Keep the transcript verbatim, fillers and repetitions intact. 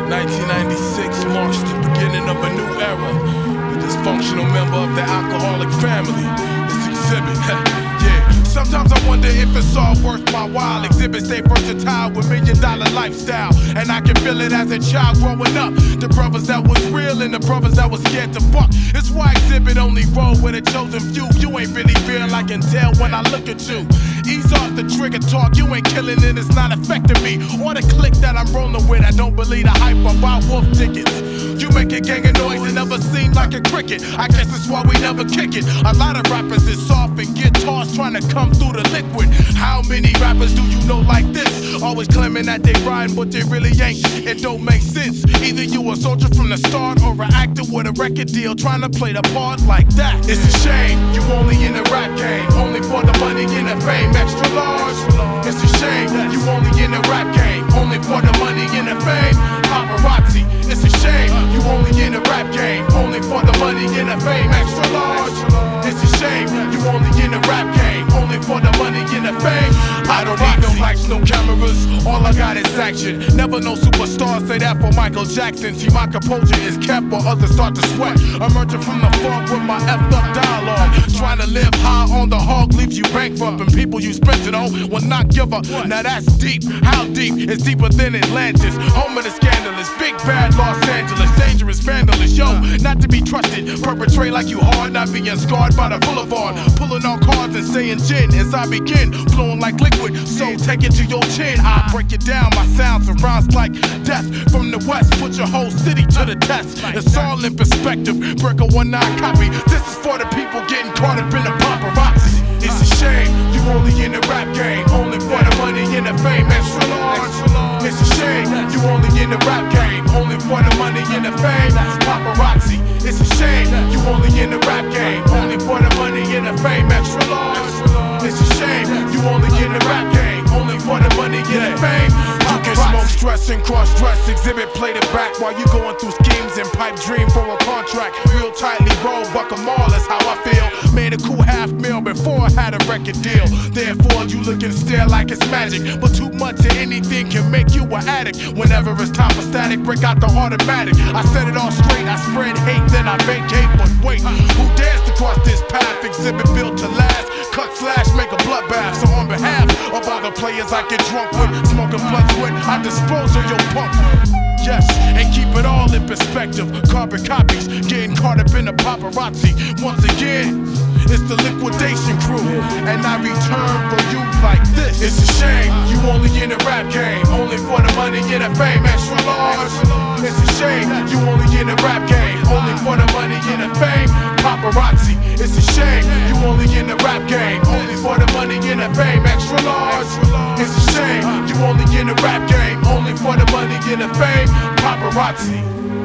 nineteen ninety-six marks the beginning of a new era. The dysfunctional member of the alcoholic family is Exhibit. Yeah. Sometimes I wonder if it's all worth my while. Exhibit stay versatile with million dollar lifestyle, and I can feel it as a child growing up. The brothers that was real and the brothers that was scared to buck. It's why Exhibit only roll with a chosen few. You ain't really real, I can tell when I look at you. Ease off the trigger talk, you ain't killing it, it's not affecting me. Or the click that I'm rolling with, I don't believe the hype about wolf tickets. You make a gang of noise and never seem like a cricket. I guess that's why we never kick it. A lot of rappers is soft and guitars trying to come through the liquid. How many rappers do you know like this? Always claiming that they rhyme, but they really ain't. It don't make sense. Either you a soldier from the start or an actor with a record deal trying to play the part like that. It's a shame you only in the rap game, only for the money and the fame. Extra large. It's a shame you only in the rap game, only for the money and the fame. Paparazzi. It's a shame you only in the rap game, only for the money and the fame. Extra large. It's a shame you only in the rap game, only for the money and the fame. I don't need no lights, no cameras, all I got is action. Never no superstar, say that for Michael Jackson. See, my composure is kept while others start to sweat. Emerging from the fog with my effed up dialogue. Trying to live high on the hog leaves you bankrupt, and people you spent it on will not give up. Now that's deep, how deep? It's deeper than Atlantis. Home of the scandalous, big bad Los Angeles, dangerous vandalous. Yo, not to be trusted, perpetrate like you hard, not being scarred by the boulevard. Pulling on cards and saying gin as I begin, flowing like liquid. So take it to your chin, I break it down. My sounds and rhymes like death from the west. Put your whole city to the test. It's all in perspective. Break a one nine copy. This is for the people getting caught up in the paparazzi. It's a shame you only in the rap game, only for the money and the fame. Extra large. It's a shame you only in the rap game, only for the money and the fame. Paparazzi. It's a shame you only in the rap game, only for the money and the fame. Extra large. It's a shame you only in the rap game, only for the money and the fame. You can smoke, stress, and cross-dress. Exhibit, play the back while you going through schemes and pipe dream for a contract. Real tightly roll, buck 'em all, that's how I feel. Made a cool half mil before I had a record deal. Therefore, you looking stare like it's magic. But too much of anything can make you an addict. Whenever it's time for static, break out the automatic. I set it all straight, I spread hate, then I vacate. But wait, who dares to cross this path? Exhibit built to last. Cut slash, make a bloodbath. So on behalf of all the players I get drunk with, smoking blunts with, I dispose of your punk. Yes, and keep it all in perspective. Carbon copies, getting caught up in the paparazzi. Once again, it's the liquidation crew, and I return for you like this. It's a shame you only in the rap game, only for the money and the fame. Extra large. It's a shame you only in the rap game, only for the money and the fame. Paparazzi. It's a shame you only in the rap game, only for the money and the fame. Extra large. It's a shame you only in the rap game, only for the money and the fame. Paparazzi.